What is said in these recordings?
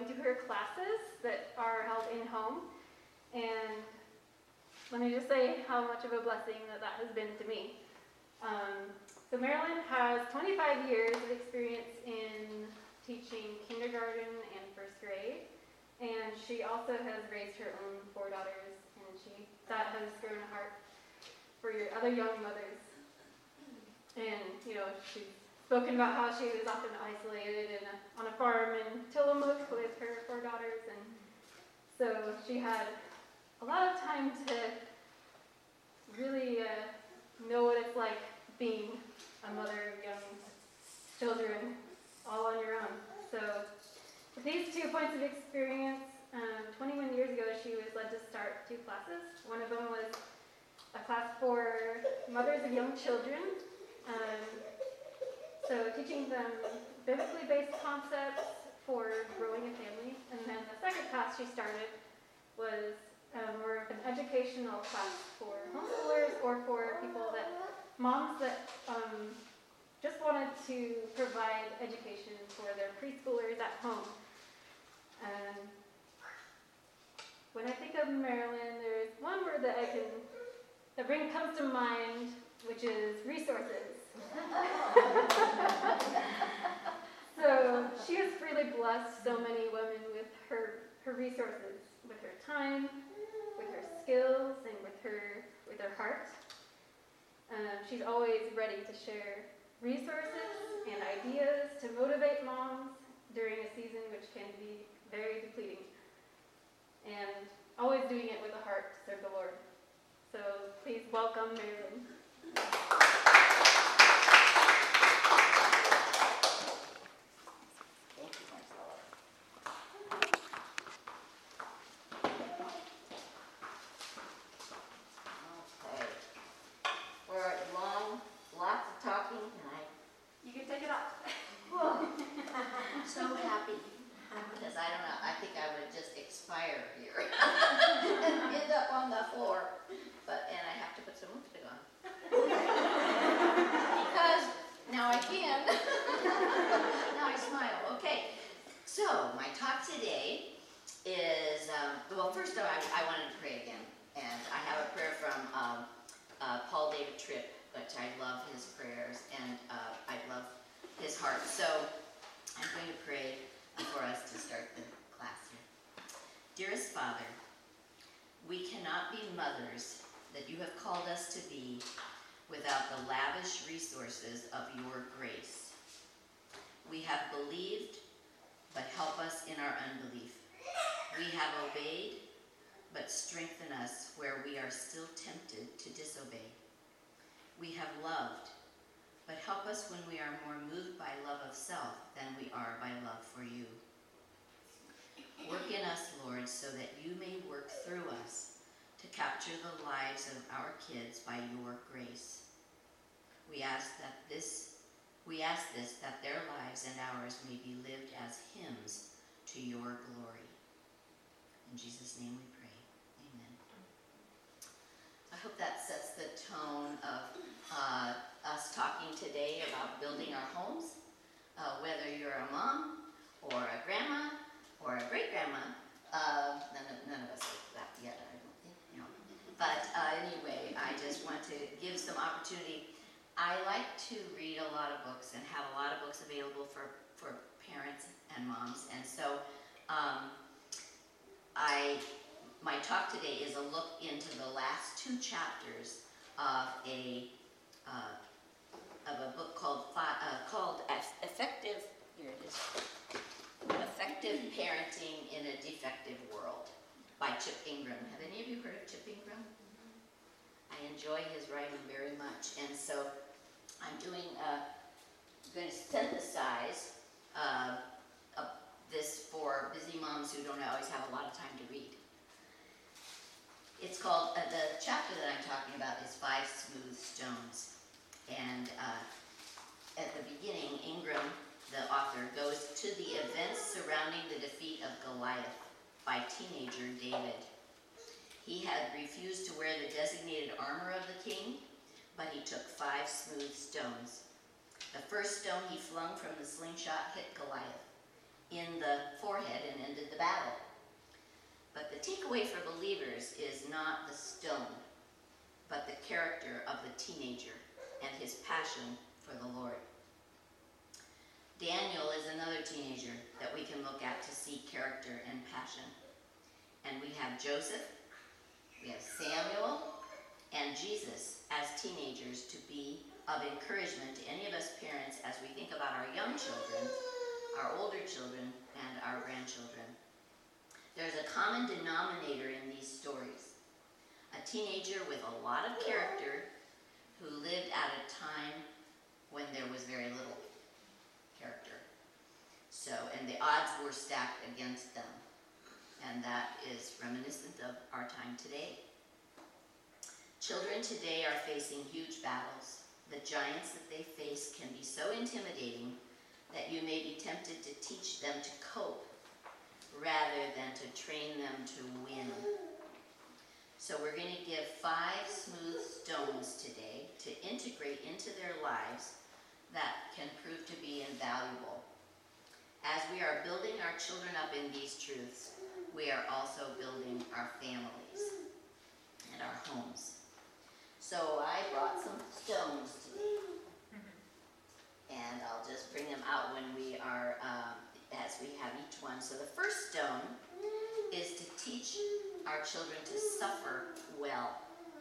to her classes that are held in-home. And let me just say how much of a blessing that has been to me. So Marilyn has 25 years of experience in teaching kindergarten and first grade. And she also has raised her own 4 daughters, and that has grown a heart for your other young mothers. And, she's spoken about how she was often isolated on a farm in Tillamook with her 4 daughters, and so she had a lot of time to really know what it's like being a mother of young children all on your own. So with these 2 points of experience, 21 years ago she was led to start 2 classes. One of them was a class for mothers of young children, so teaching them biblically based concepts for growing a family. And then the second class she started was more of an educational class for homeschoolers or for moms that just wanted to provide education for their preschoolers at home. And when I think of Marilyn, there's one word that comes to mind, which is resources. So she has freely blessed so many women with her resources, with her time, with her skills, and with her heart. She's always ready to share resources and ideas to motivate moms during a season which can be very depleting, and always doing it with a heart to serve the Lord. So please welcome Marilyn. Dearest Father, we cannot be mothers that you have called us to be without the lavish resources of your grace. We have believed, but help us in our unbelief. We have obeyed, but strengthen us where we are still tempted to disobey. We have loved, but help us when we are more moved by love of self than we are by love for you. Work in us, Lord, so that you may work through us to capture the lives of our kids by your grace. We ask this that their lives and ours may be lived as hymns to your glory. In Jesus' name we pray. Amen. I hope that sets the tone of us talking today about building our homes. Whether you're a mom or a grandma or a great-grandma, none of us are that yet, I don't think, But anyway, I just want to give some opportunity. I like to read a lot of books and have a lot of books available for parents and moms, and so my talk today is a look into the last 2 chapters of a book called Effective. Here it is. Effective Parenting in a Defective World by Chip Ingram. Have any of you heard of Chip Ingram? I enjoy his writing very much, and so I'm going to synthesize this for busy moms who don't always have a lot of time to read. It's called, the chapter that I'm talking about is 5 Smooth Stones, and at the beginning, Ingram, the author, goes to the events surrounding the defeat of Goliath by teenager David. He had refused to wear the designated armor of the king, but he took 5 smooth stones. The first stone he flung from the slingshot hit Goliath. in the forehead and ended the battle. But the takeaway for believers is not the stone, but the character of the teenager and his passion for the Lord. Daniel is another teenager that we can look at to see character and passion. And we have Joseph, we have Samuel, and Jesus as teenagers to be of encouragement to any of us parents as we think about our young children, our older children, and our grandchildren. There's a common denominator in these stories. A teenager with a lot of character who lived at a time when there was very little character. So, and the odds were stacked against them. And that is reminiscent of our time today. Children today are facing huge battles. The giants that they face can be so intimidating that you may be tempted to teach them to cope rather than to train them to win. So we're going to give 5 smooth stones today to integrate into their lives that can prove to be invaluable. As we are building our children up in these truths, we are also building our families and our homes. So I brought some stones today, and I'll just bring them out when we are, as we have each one. So the first stone is to teach our children to suffer well.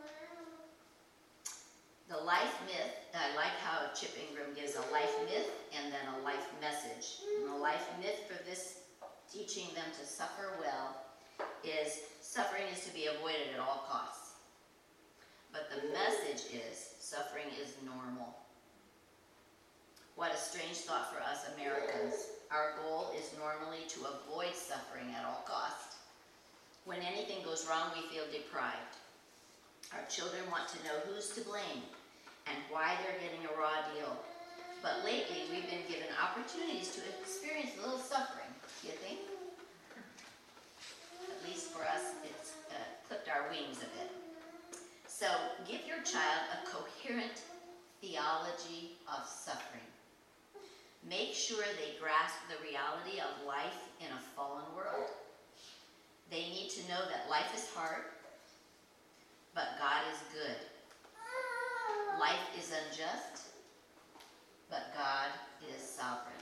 The life myth, I like how Chip Ingram gives a life myth and then a life message. And the life myth for this, teaching them to suffer well, is suffering is to be avoided at all costs. But the message is suffering is normal. What a strange thought for us Americans. Our goal is normally to avoid suffering at all costs. When anything goes wrong, we feel deprived. Our children want to know who's to blame and why they're getting a raw deal. But lately, we've been given opportunities to experience a little suffering, do you think? At least for us, it's clipped our wings a bit. So give your child a coherent theology of suffering. Make sure they grasp the reality of life in a fallen world. They need to know that life is hard, but God is good. Life is unjust, but God is sovereign.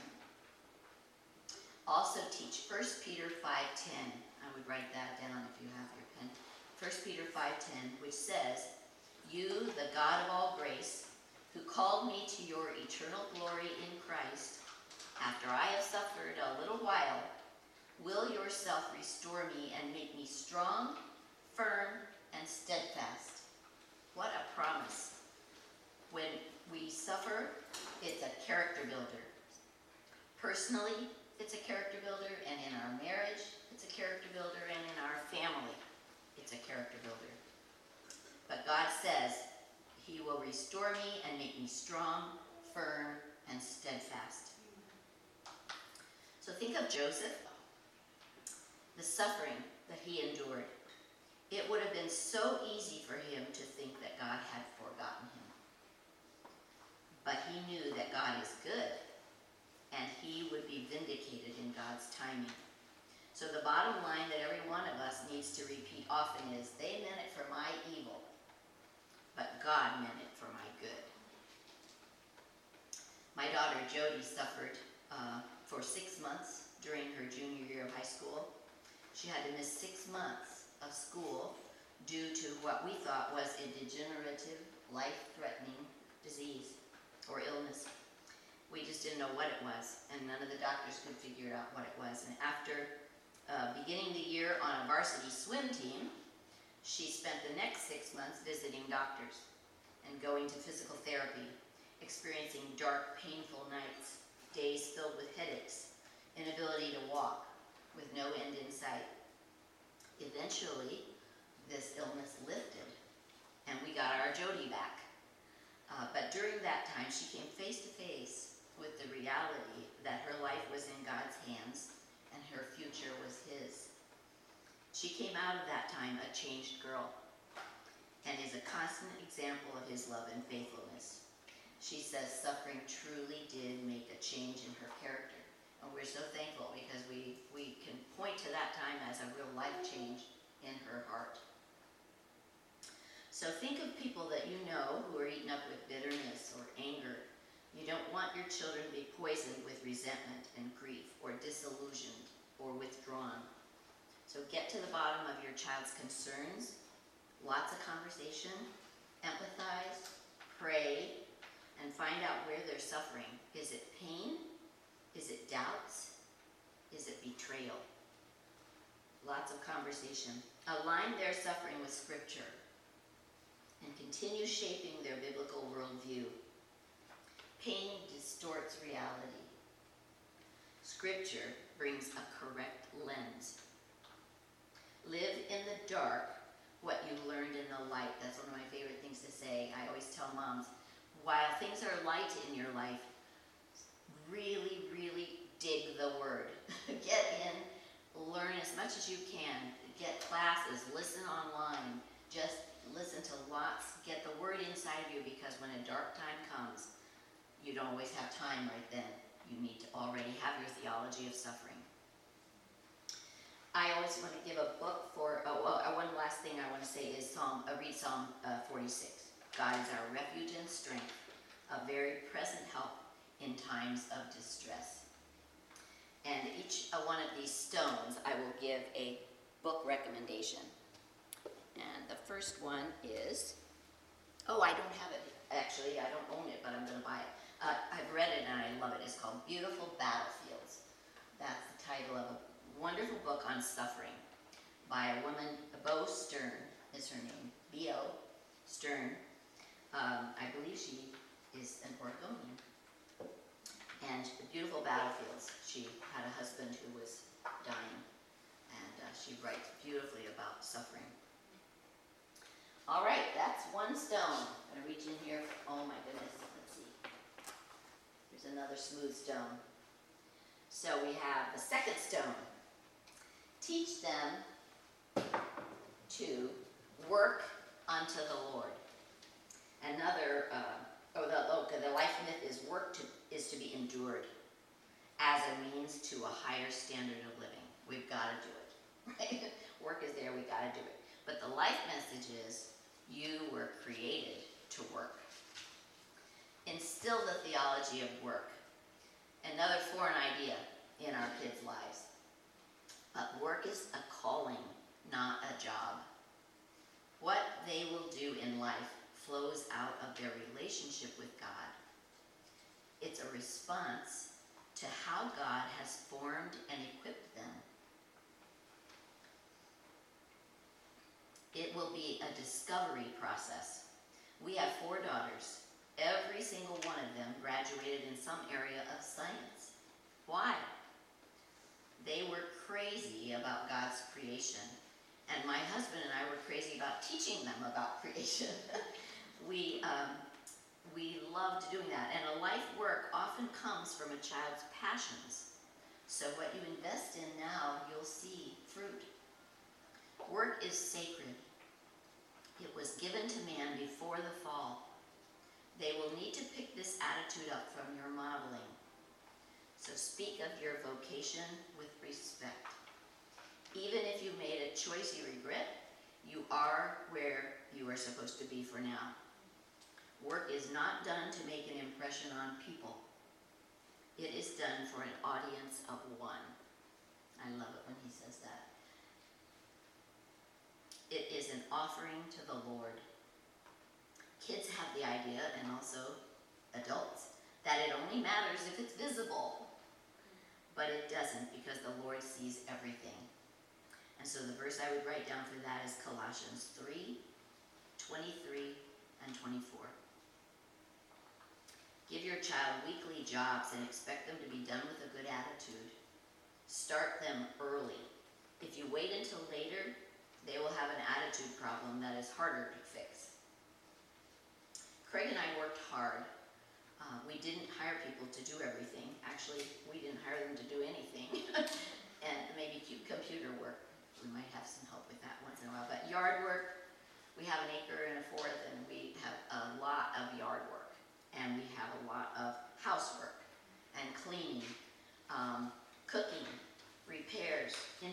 Also teach 1 Peter 5:10. I would write that down if you have your pen. 1 Peter 5:10, which says, "You, the God of all grace, who called me to your eternal glory in Christ, after I have suffered a little while, will yourself restore me and make me strong, firm, and steadfast." What a promise. When we suffer, it's a character builder. Personally, it's a character builder, and in our marriage, it's a character builder, and in our family, it's a character builder. But God says He will restore me and make me strong, firm, and steadfast. So think of Joseph, the suffering that he endured. It would have been so easy for him to think that God had forgotten him. But he knew that God is good, and he would be vindicated in God's timing. So the bottom line that every one of us needs to repeat often is, they meant it for my evil, but God meant it for my good. My daughter Jody suffered for 6 months during her junior year of high school. She had to miss 6 months of school due to what we thought was a degenerative, life-threatening disease or illness. We just didn't know what it was, and none of the doctors could figure out what it was. And after beginning the year on a varsity swim team, she spent the next 6 months visiting doctors and going to physical therapy, experiencing dark, painful nights, days filled with headaches, inability to walk, with no end in sight. Eventually, this illness lifted, and we got our Jody back. But during that time, she came face to face with the reality that her life was in God's hands and her future was His. She came out of that time a changed girl and is a constant example of His love and faithfulness. She says suffering truly did make a change in her character. And we're so thankful because we can point to that time as a real life change in her heart. So think of people that you know who are eaten up with bitterness or anger. You don't want your children to be poisoned with resentment and grief or disillusioned or withdrawn. So get to the bottom of your child's concerns, lots of conversation, empathize, pray, and find out where they're suffering. Is it pain? Is it doubts? Is it betrayal? Lots of conversation. Align their suffering with Scripture and continue shaping their biblical worldview. Pain distorts reality. Scripture brings a correct lens. Live in the dark what you learned in the light. That's one of my favorite things to say. I always tell moms, while things are light in your life, really, really dig the Word. Get in, learn as much as you can. Get classes, listen online. Just listen to lots. Get the Word inside of you, because when a dark time comes, you don't always have time right then. You need to already have your theology of suffering. I always want to give a book for, one last thing I want to say is read Psalm 46. God is our refuge and strength, a very present help in times of distress. And each one of these stones, I will give a book recommendation. And the first one is, I don't have it. Actually, I don't own it, but I'm going to buy it. I've read it and I love it. It's called Beautiful Battlefields. That's the title of a wonderful book on suffering by a woman, Bo Stern is her name, B-O Stern. I believe she is an Oregonian. And Beautiful Battlefields, she had a husband who was dying, and she writes beautifully about suffering. All right, that's one stone. I'm going to reach in here. Oh my goodness, let's see. Here's another smooth stone. So we have the second stone. Teach them to work unto the Lord. Another, the life myth is is to be endured as a means to a higher standard of living. We've got to do it. Right? Work is there, we've got to do it. But the life message is, you were created to work. Instill the theology of work. Another foreign idea in our kids' lives. But work is a calling, not a job. What they will do in life flows out of their relationship with God. It's a response to how God has formed and equipped them. It will be a discovery process. We have 4 daughters. Every single one of them graduated in some area of science. Why? They were crazy about God's creation. And my husband and I were crazy about teaching them about creation. We loved doing that. And a life work often comes from a child's passions. So what you invest in now, you'll see fruit. Work is sacred. It was given to man before the fall. They will need to pick this attitude up from your modeling. So speak of your vocation with respect. Even if you made a choice you regret, you are where you are supposed to be for now. Work is not done to make an impression on people. It is done for an audience of one. I love it when he says that. It is an offering to the Lord. Kids have the idea, and also adults, that it only matters if it's visible. But it doesn't, because the Lord sees everything. And so the verse I would write down for that is Colossians 3:23 and 24. Give your child weekly jobs and expect them to be done with a good attitude. Start them early. If you wait until later, they will have an attitude problem that is harder to fix. Craig and I worked hard. We didn't hire people to do everything. Actually, we didn't hire them to do anything. And maybe computer work. We might have some help with that once in a while. But yard work, we have 1 acre and 1/4, and we have a lot of yard work. And we have a lot of housework and cleaning.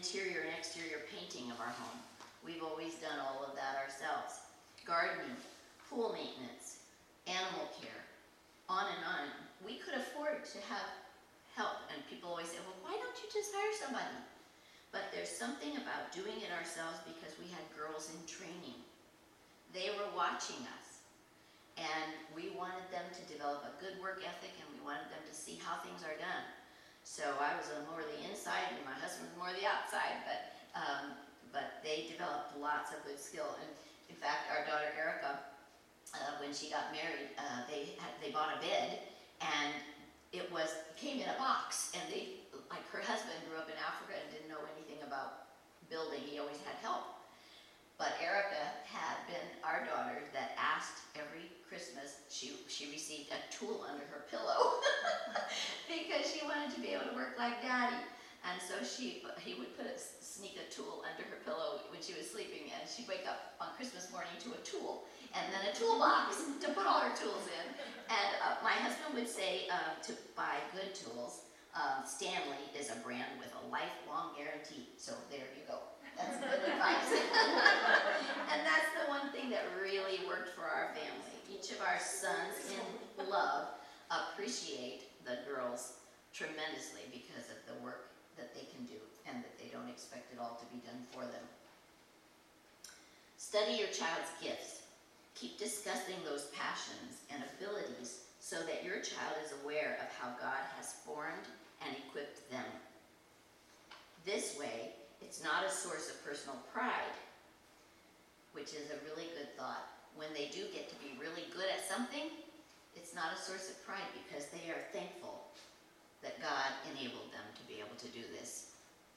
interior and exterior painting of our home. We've always done all of that ourselves. Gardening, pool maintenance, animal care, on and on. We could afford to have help, and people always say, well, why don't you just hire somebody? But there's something about doing it ourselves because we had girls in training. They were watching us, and we wanted them to develop a good work ethic, and we wanted them to see how things are done. So I was more the inside, and my husband was more the outside, but they developed lots of good skill. And in fact, our daughter Erica, when she got married, they bought a bed, and it came in a box, and like her husband grew up in Africa and didn't know anything about building. He always had help. But Erica had been our daughter that asked every Christmas, she received a tool under her pillow because she wanted to be able to work like Daddy. And so he would sneak a tool under her pillow when she was sleeping, and she'd wake up on Christmas morning to a tool, and then a toolbox to put all her tools in. And my husband would say to buy good tools. Stanley is a brand with a lifelong guarantee, so there you go. That's good advice. And that's the one thing that really worked for our family. Each of our sons in love appreciate the girls tremendously because of the work that they can do and that they don't expect it all to be done for them. Study your child's gifts. Keep discussing those passions and abilities so that your child is aware of how God has formed and equipped them. This way, it's not a source of personal pride, which is a really good thought. When they do get to be really good at something, it's not a source of pride because they are thankful that God enabled them to be able to do this.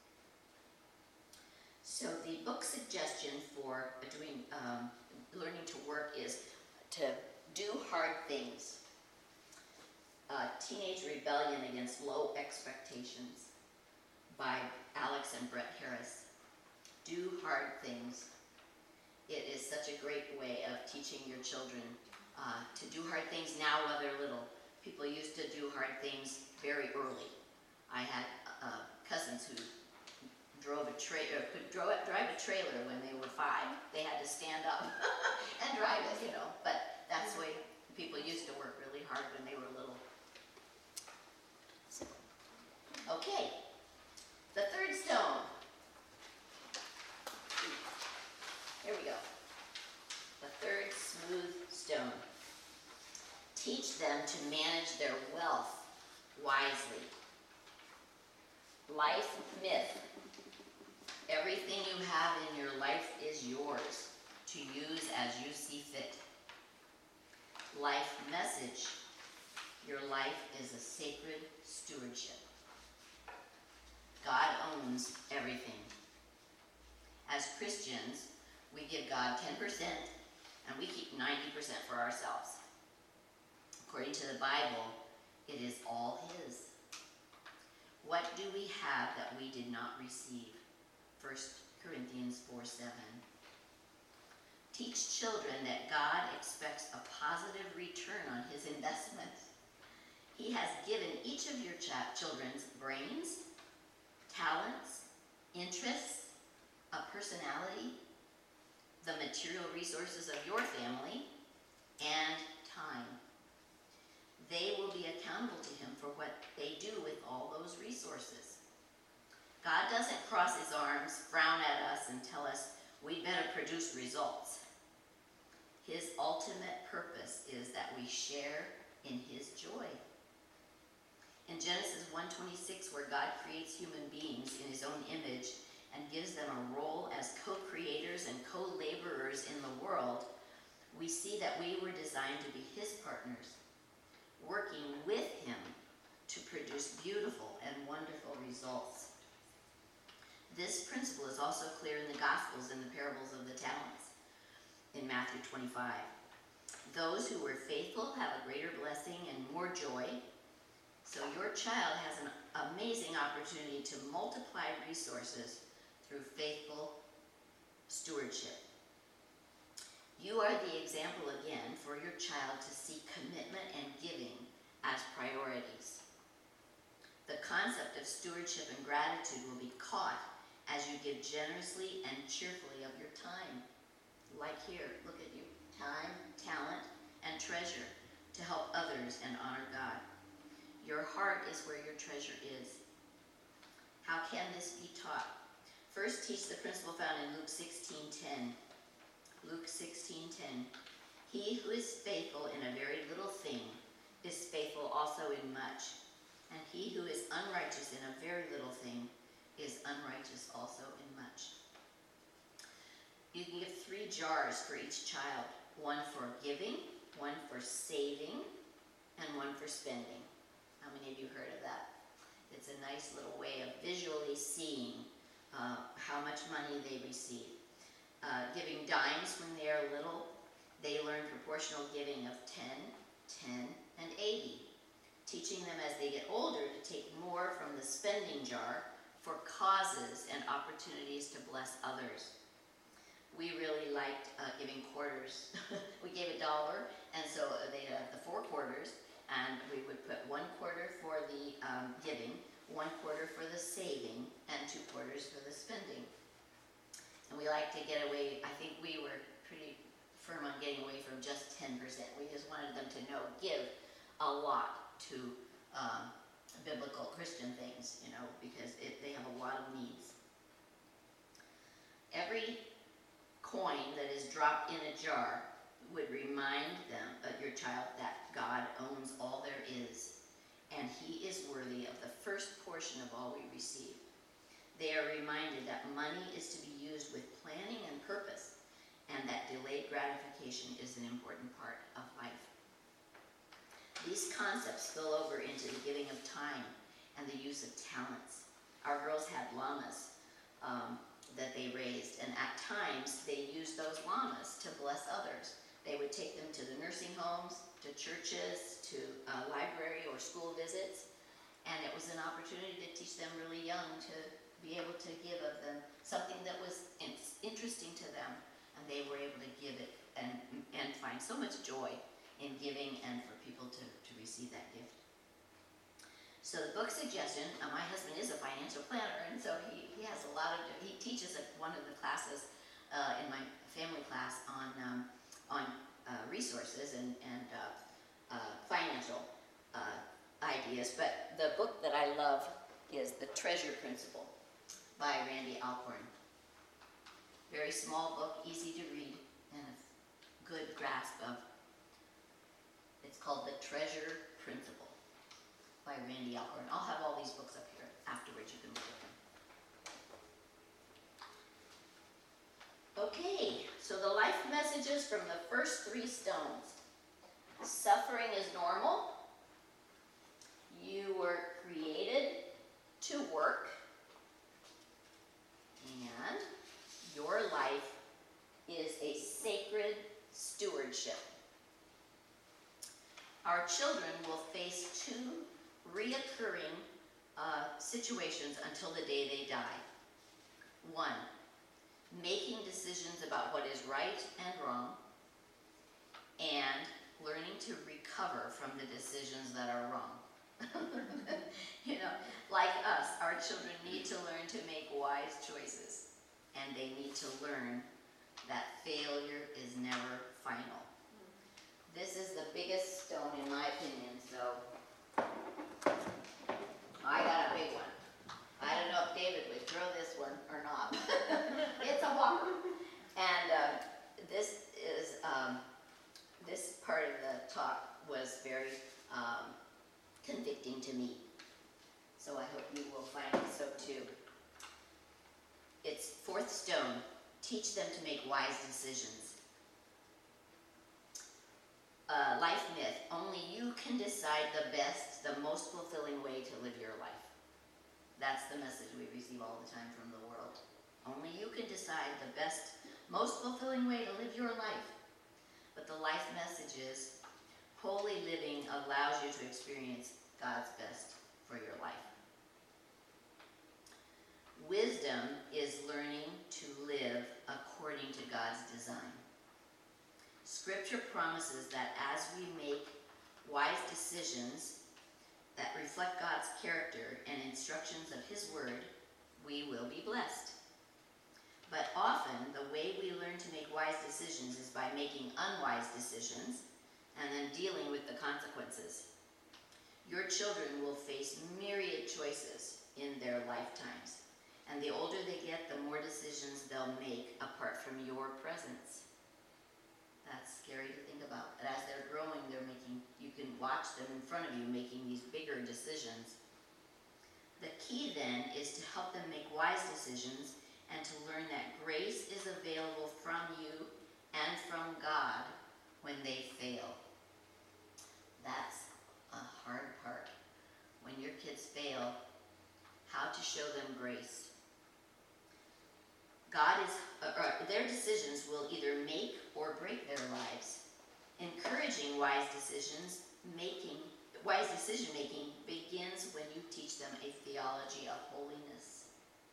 So the book suggestion for learning to work is to do hard things. Teenage Rebellion Against Low Expectations by Alex and Brett Harris. Do hard things. It is such a great way of teaching your children to do hard things now while they're little. People used to do hard things very early. I had cousins who could drive a trailer when they were 5. They had to stand up and drive it, But that's the way people used to work really hard when they were little. Okay, the third stone. Here we go. The third smooth stone. Teach them to manage their wealth wisely. Life myth. Everything you have in your life is yours to use as you see fit. Life message. Your life is a sacred stewardship. God owns everything. As Christians, we give God 10% and we keep 90% for ourselves. According to the Bible, it is all His. What do we have that we did not receive? 1 Corinthians 4:7. Teach children that God expects a positive return on His investment. He has given each of your children's brains, talents, interests, a personality, the material resources of your family, and time. They will be accountable to Him for what they do with all those resources. God doesn't cross His arms, frown at us, and tell us we better produce results. His ultimate purpose is that we share in His joy. In Genesis 1:26, where God creates human beings in His own image and gives them a role as co-creators and co-laborers in the world, we see that we were designed to be His partners, working with Him to produce beautiful and wonderful results. This principle is also clear in the Gospels and the parables of the talents in Matthew 25. Those who were faithful have a greater blessing and more joy. So your child has an amazing opportunity to multiply resources through faithful stewardship. You are the example again for your child to see commitment and giving as priorities. The concept of stewardship and gratitude will be caught as you give generously and cheerfully of your time. Like here, look at you. Time, talent, and treasure to help others and honor God. Your heart is where your treasure is. How can this be taught? First, teach the principle found in Luke 16:10. Luke 16:10. He who is faithful in a very little thing is faithful also in much. And he who is unrighteous in a very little thing is unrighteous also in much. You can give 3 jars for each child. One for giving, one for saving, and one for spending. How many of you heard of that? It's a nice little way of visually seeing how much money they receive. Giving dimes when they are little, they learn proportional giving of 10, 10, and 80. Teaching them as they get older to take more from the spending jar for causes and opportunities to bless others. We really liked giving quarters. We gave $1, and so they had the 4 quarters, and we would put 1 quarter for the giving, 1 quarter for the saving, and 2 quarters for the spending. And we like to get away, I think we were pretty firm on getting away from just 10%. We just wanted them to know, give a lot to biblical Christian things, because they have a lot of needs. Every coin that is dropped in a jar would remind your child, that God owns all there is, and he is worthy of the first portion of all we receive. They are reminded that money is to be used with planning and purpose, and that delayed gratification is an important part of life. These concepts spill over into the giving of time and the use of talents. Our girls had llamas that they raised, and at times they used those llamas to bless others. They would take them to the nursing homes, to churches, to library or school visits, and it was an opportunity to teach them really young to be able to give of them something that was interesting to them, and they were able to give it and find so much joy in giving and for people to receive that gift. So the book suggestion, my husband is a financial planner, and so he has he teaches at one of the classes in my family class on resources and financial ideas. But the book that I love is The Treasure Principle by Randy Alcorn. Very small book, easy to read, and a good grasp of. It's called The Treasure Principle by Randy Alcorn. I'll have all these books up here afterwards. You can look at them. Okay, so the life messages from the first 3 stones. Suffering is normal. You were created to work. And your life is a sacred stewardship. Our children will face 2 reoccurring situations until the day they die. 1, making decisions about what is right and wrong, and learning to recover from the decisions that are wrong. Like us, our children need to learn to make wise choices, and they need to learn that failure is never final. This is the biggest stone in my opinion, so I got a big one. I don't know if David would throw this one or not. It's a whopper. And this part of the talk was very convicting to me. So I hope you will find it so too. It's 4th stone. Teach them to make wise decisions. Life myth. Only you can decide the best, the most fulfilling way to live your life. That's the message we receive all the time from the world. Only you can decide the best, most fulfilling way to live your life. But the life message is, holy living allows you to experience God's best for your life. Wisdom is learning to live according to God's design. Scripture promises that as we make wise decisions that reflect God's character and instructions of His Word, we will be blessed. But often, the way we learn to make wise decisions is by making unwise decisions and then dealing with the consequences. Your children will face myriad choices in their lifetimes, and the older they get, the more decisions they'll make apart from your presence. That's scary to think about. And as they're growing, you can watch them in front of you making these bigger decisions. The key then is to help them make wise decisions and to learn that grace is available from you and from God when they fail. That's a hard part. When your kids fail, how to show them grace. Their decisions will either make or break their lives. Encouraging wise decision making begins when you teach them a theology of holiness.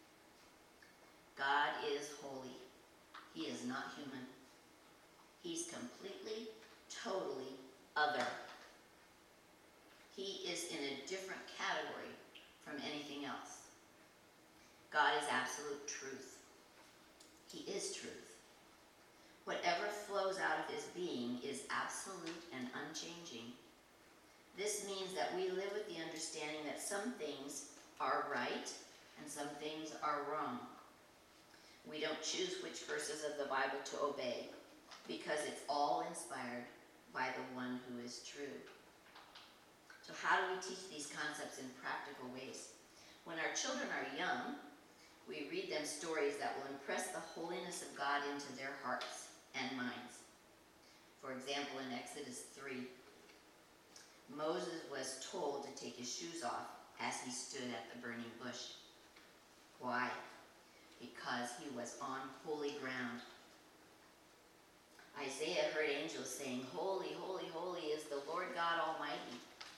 God is holy. He is not human. He's completely, totally other. He is in a different category from anything else. God is absolute truth. He is truth. Whatever flows out of his being is absolute and unchanging. This means that we live with the understanding that some things are right and some things are wrong. We don't choose which verses of the Bible to obey because it's all inspired by the one who is true. So how do we teach these concepts in practical ways? When our children are young, we read them stories that will impress the holiness of God into their hearts and minds. For example, in Exodus 3, Moses was told to take his shoes off as he stood at the burning bush. Why? Because he was on holy ground. Isaiah heard angels saying, "Holy, holy, holy is the Lord God Almighty."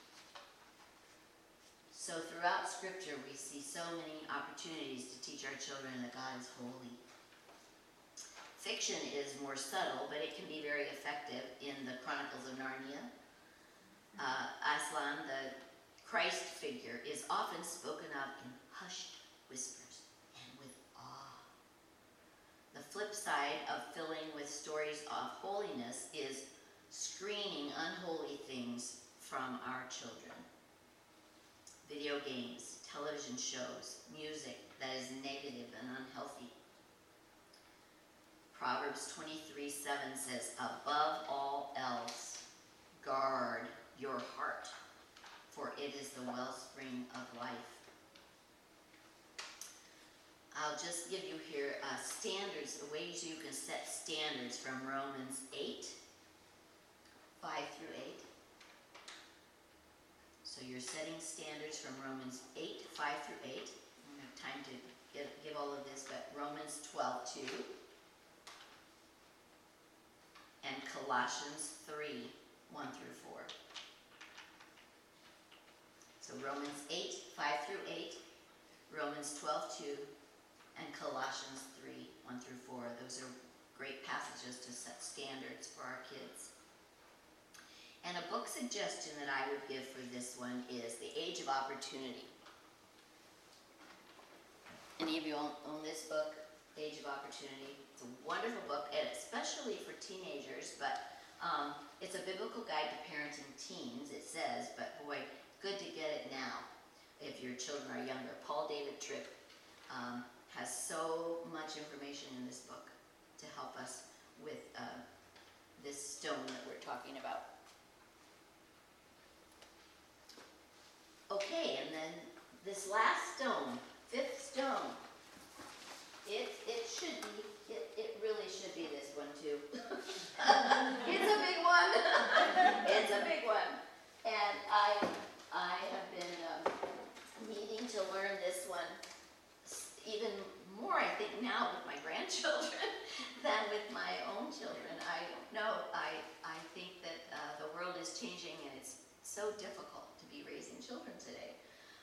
So throughout Scripture, we see so many opportunities to teach our children that God is holy. Fiction is more subtle, but it can be very effective in the Chronicles of Narnia. Aslan, the Christ figure, is often spoken of in hushed whispers and with awe. The flip side of filling with stories of holiness is screening unholy things from our children. Video games, television shows, music that is negative and unhealthy. Proverbs 23:7 says, "Above all else, guard your heart, for it is the wellspring of life." I'll just give you here standards, the ways you can set standards from Romans 8, 5 through 8. So you're setting standards from Romans 8, 5 through 8. I don't have time to give all of this, but Romans 12:2. And Colossians 3, 1 through 4. So Romans 8, 5 through 8, Romans 12:2, and Colossians 3, 1 through 4. Those are great passages to set standards for our kids. And a book suggestion that I would give for this one is The Age of Opportunity. Any of you own this book, Age of Opportunity? It's a wonderful book, and especially for teenagers, but it's a biblical guide to parenting teens, it says, but boy, good to get it now if your children are younger. Paul David Tripp has so much information in this book to help us with this stone that we're talking about. Okay, and then this last stone, fifth stone, it really should be this one too. It's a big one. It's a big one. And I have been needing to learn this one even more, I think, now with my grandchildren than with my own children. I don't know. I think that the world is changing and it's so difficult to be raising children today.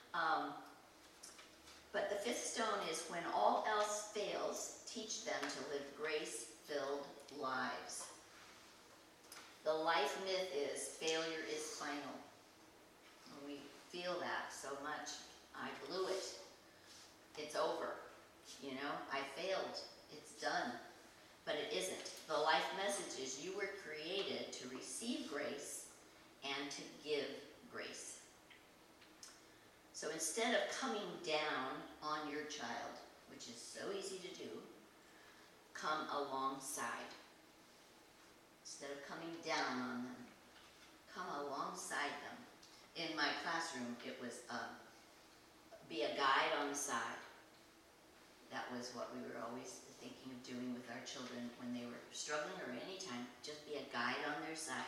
But the fifth stone is when all else fails, teach them to live grace-filled lives. The life myth is failure is final. And we feel that so much. I blew it. it's over. You know, I failed. It's done. But it isn't. The life message is you were created to receive grace and to give grace. So instead of coming down on your child, which is so easy to do, come alongside. Instead of coming down on them, come alongside them. In my classroom, it was be a guide on the side. That was what we were always thinking of doing with our children when they were struggling or any time. Just be a guide on their side.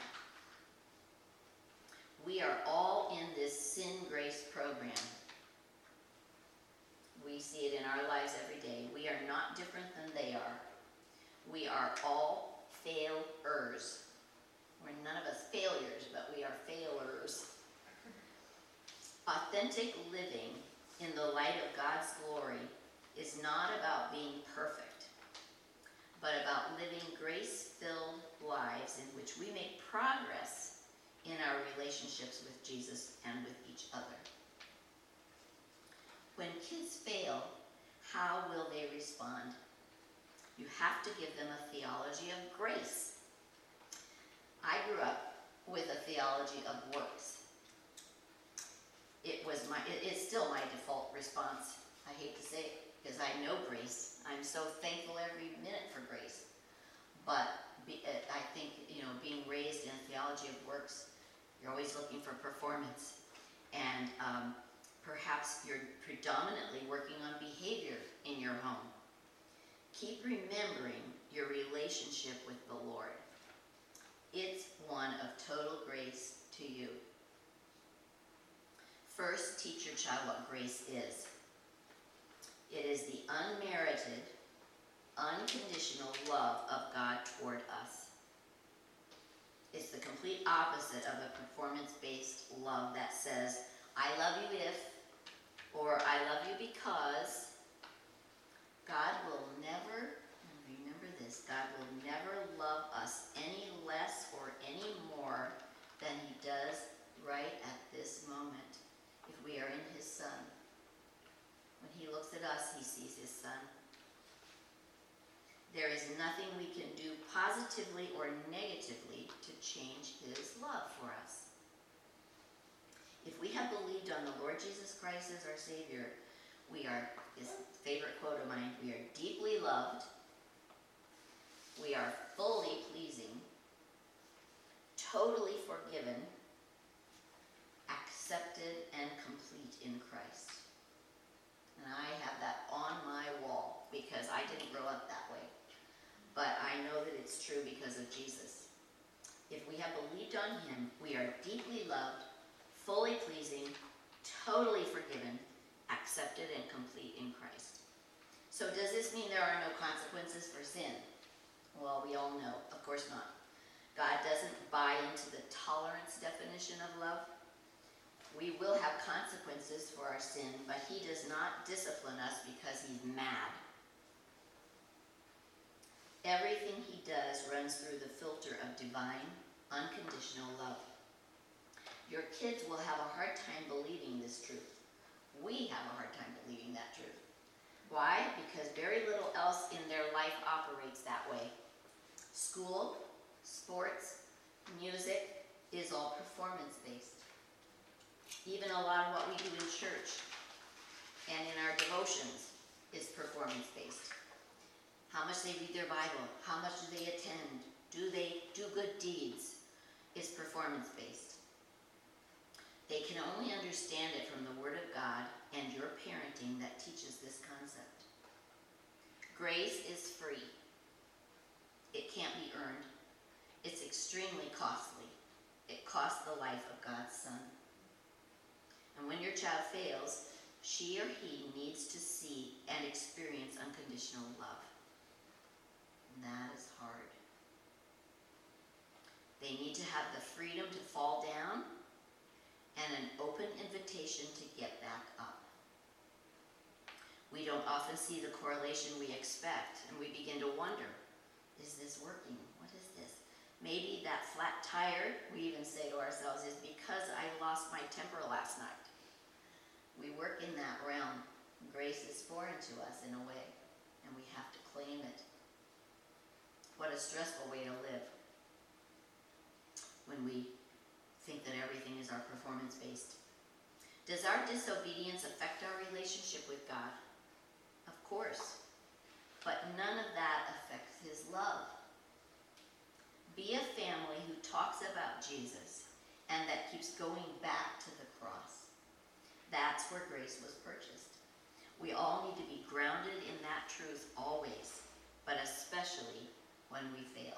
We are all in this sin grace program. We see it in our lives every day. We are not different than they are. We are all failers. We're none of us failures, but we are failers. Authentic living in the light of God's glory is not about being perfect, but about living grace-filled lives in which we make progress in our relationships with Jesus and with each other. When kids fail, how will they respond? You have to give them a theology of grace. I grew up with a theology of works. It's still my default response. I hate to say it because I know grace. I'm so thankful every minute for grace. But I think, being raised in a theology of works, you're always looking for performance. And perhaps you're predominantly working on behavior in your home. Keep remembering your relationship with the Lord. It's one of total grace to you. First, teach your child what grace is. It is the unmerited, unconditional love of God toward us. It's the complete opposite of a performance-based love that says, I love you if, or I love you because. God will never, and remember this, God will never love us any less or any more than he does right at this moment if we are in his Son. When he looks at us, he sees his Son. There is nothing we can do positively or negatively to change his love for us. If we have believed on the Lord Jesus Christ as our Savior, we are, his favorite quote of mine, we are deeply loved, we are fully pleasing, totally forgiven, accepted, and complete in Christ. And I have that on my wall because I didn't grow up that way. But I know that it's true because of Jesus. If we have believed on him, we are deeply loved, fully pleasing, totally forgiven, accepted, and complete in Christ. So does this mean there are no consequences for sin? Well, we all know, of course not. God doesn't buy into the tolerance definition of love. We will have consequences for our sin, but he does not discipline us because he's mad. Everything he does runs through the filter of divine, unconditional love. Your kids will have a hard time believing this truth. We have a hard time believing that truth. Why? Because very little else in their life operates that way. School, sports, music is all performance-based. Even a lot of what we do in church and in our devotions is performance-based. How much they read their Bible, how much do they attend, do they do good deeds, is performance-based. They can only understand it from the Word of God and your parenting that teaches this concept. Grace is free. It can't be earned. It's extremely costly. It costs the life of God's Son. And when your child fails, she or he needs to see and experience unconditional love. And that is hard. They need to have the freedom to fall down and an open invitation to get back up. We don't often see the correlation we expect, and we begin to wonder, is this working? What is this? Maybe that flat tire, we even say to ourselves, is because I lost my temper last night. We work in that realm. Grace is foreign to us in a way, and we have to claim it. What a stressful way to live when we think that everything is our performance-based. Does our disobedience affect our relationship with God? Of course. But none of that affects his love. Be a family who talks about Jesus and that keeps going back to the cross. That's where grace was purchased. We all need to be grounded in that truth always, but especially when we fail.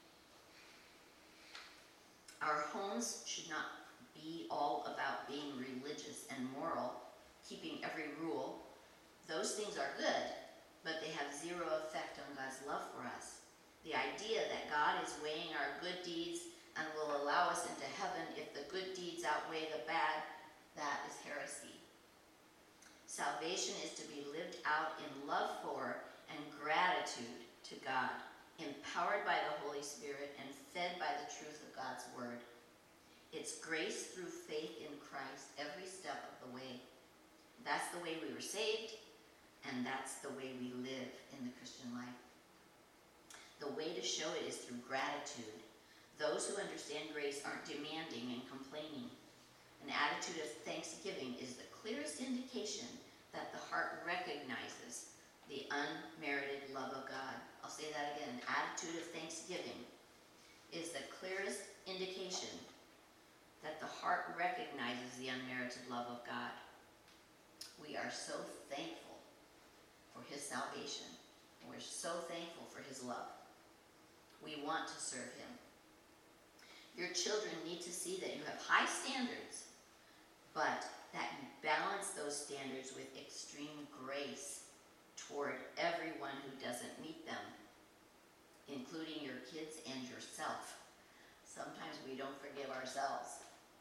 Our homes should not be all about being religious and moral, keeping every rule. Those things are good, but they have zero effect on God's love for us. The idea that God is weighing our good deeds and will allow us into heaven if the good deeds outweigh the bad, that is heresy. Salvation is to be lived out in love for and gratitude to God, empowered by the Holy Spirit and fed by the truth of God's word. It's grace through faith in Christ every step of the way. That's the way we were saved, and that's the way we live in the Christian life. The way to show it is through gratitude. Those who understand grace aren't demanding and complaining. An attitude of thanksgiving is the clearest indication that the heart recognizes the unmerited love of God. I'll say that again. An attitude of thanksgiving is the clearest indication that the heart recognizes the unmerited love of God. We are so thankful for his salvation. We're so thankful for his love. We want to serve him. Your children need to see that you have high standards, but that you balance those standards with extreme grace toward everyone who doesn't meet them, including your kids and yourself. Sometimes we don't forgive ourselves.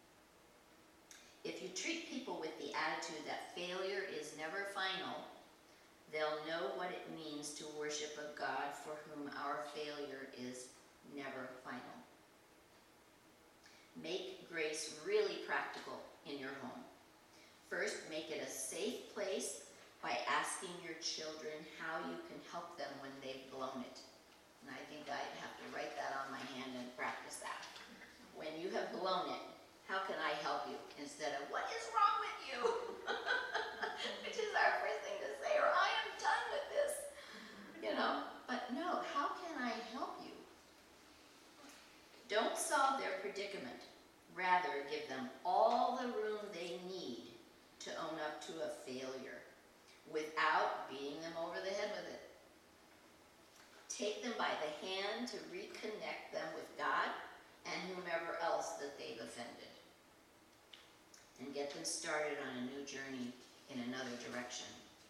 If you treat people with the attitude that failure is never final, they'll know what it means to worship a God for whom our failure is never final. Make grace really practical in your home. First, make it a safe place by asking your children how you can help them when they've blown it. And I think I'd have to write that on my hand and practice that. When you have blown it, how can I help you? Instead of, what is wrong with you? Which is our first thing to say, or I am done with this. But no, how can I help you? Don't solve their predicament. Rather, give them all the room they need to own up to a failure without beating them over the head with it. Take them by the hand to reconnect them with God and whomever else that they've offended, and get them started on a new journey in another direction.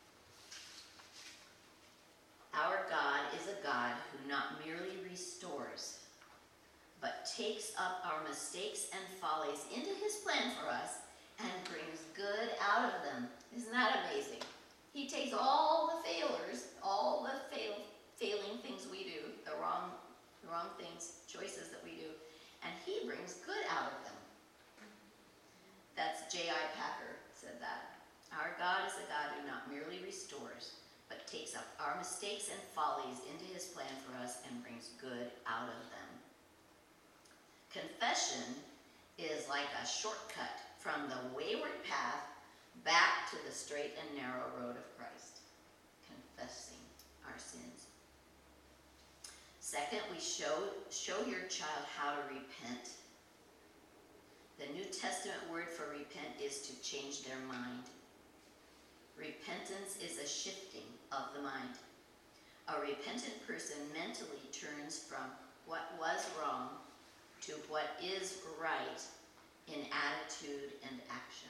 Our God is a God who not merely restores, but takes up our mistakes and follies into his plan for us and brings good out of them. Isn't that amazing? He takes all the failures, all the failing things we do, the wrong things, choices that we do, and he brings good out of them. That's J.I. Packer said that. Our God is a God who not merely restores, but takes up our mistakes and follies into his plan for us and brings good out of them. Confession is like a shortcut from the wayward path back to the straight and narrow road of Christ. Confessing our sins. Second, we show your child how to repent. The New Testament word for repent is to change their mind. Repentance is a shifting of the mind. A repentant person mentally turns from what was wrong to what is right in attitude and action.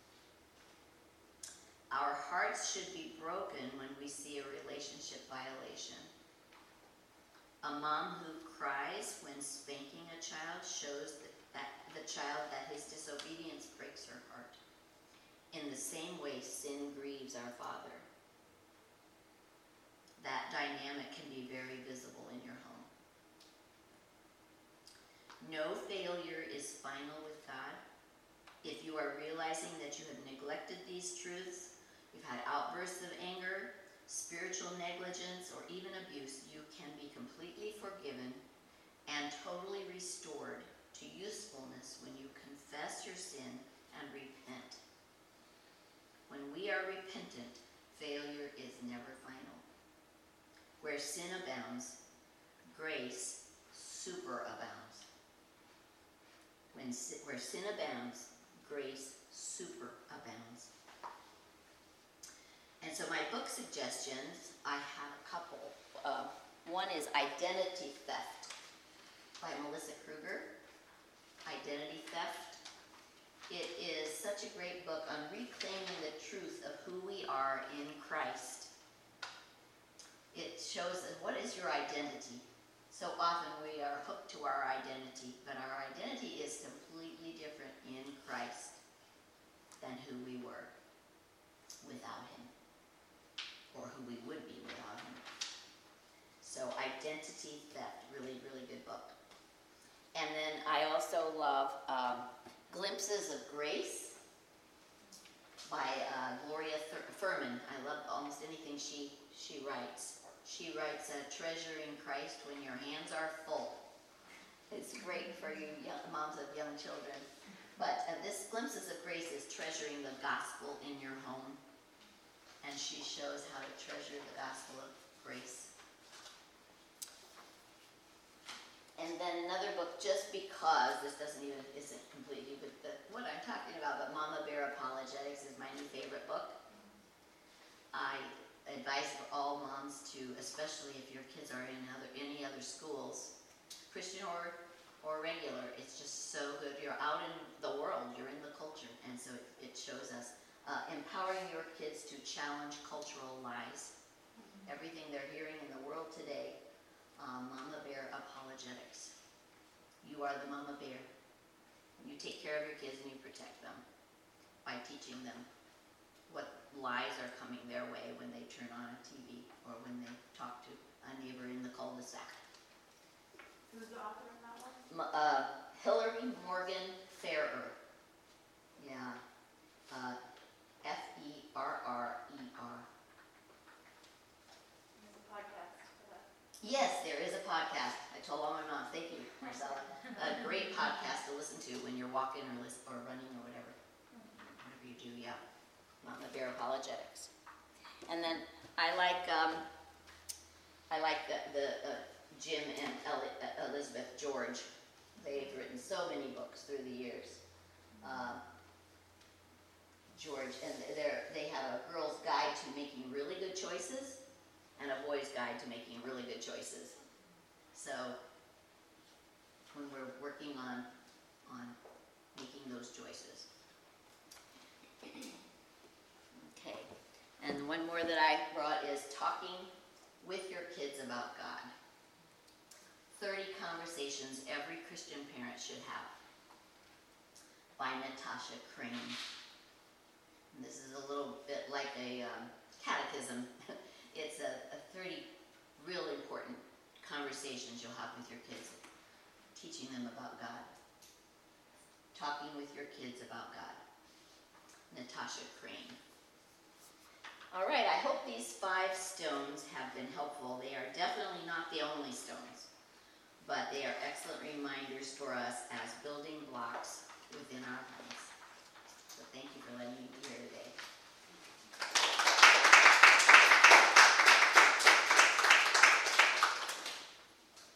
Our hearts should be broken when we see a relationship violation. A mom who cries when spanking a child shows that the child that his disobedience breaks her heart. In the same way, sin grieves our Father. That dynamic can be very visible in your home. No failure is final with God. If you are realizing that you have neglected these truths, we've had outbursts of anger, spiritual negligence, or even abuse, you can be completely forgiven and totally restored to usefulness when you confess your sin and repent. When we are repentant, failure is never final. Where sin abounds, grace superabounds. Where sin abounds, grace superabounds. And so my book suggestions, I have a couple. One is Identity Theft by Melissa Kruger. Identity Theft. It is such a great book on reclaiming the truth of who we are in Christ. It shows us what is your identity. So often we are hooked to our identity, but our identity is completely different in Christ than who we were without him, or who we would be without him. So Identity Theft, really, really good book. And then I also love Glimpses of Grace by Gloria Furman. I love almost anything she writes. She writes Treasure in Christ When Your Hands Are Full. It's great for you moms of young children. But this Glimpses of Grace is treasuring the gospel in your home. And she shows how to treasure the gospel of grace. And then another book, just because this isn't completely with what I'm talking about, but Mama Bear Apologetics is my new favorite book. I advise for all moms to, especially if your kids are in any other schools, Christian or regular, it's just so good. You're out in the world, you're in the culture, and so it shows us empowering your kids to challenge cultural lies. Everything they're hearing in the world today. Mama Bear Apologetics. You are the Mama Bear. You take care of your kids and you protect them by teaching them what lies are coming their way when they turn on a TV or when they talk to a neighbor in the cul-de-sac. Who's the author of that one? Hillary Morgan Ferrer. Yeah. Ferrer. Yes, there is a podcast. I told all my moms, thank you, Marcella. A great podcast to listen to when you're walking or running or whatever. Whatever you do, yeah. Mama Bear Apologetics. And then I like the Jim and Elizabeth George. They've written so many books through the years. George, and they have a girl's guide to making really good choices and a boy's guide to making really good choices. So when we're working on making those choices. Okay, and one more that I brought is Talking with Your Kids About God. 30 Conversations Every Christian Parent Should Have by Natasha Crane. And this is a little bit like a catechism. It's a 30 really important conversations you'll have with your kids, teaching them about God. Talking with your kids about God. Natasha Crane. All right, I hope these 5 stones have been helpful. They are definitely not the only stones, but they are excellent reminders for us as building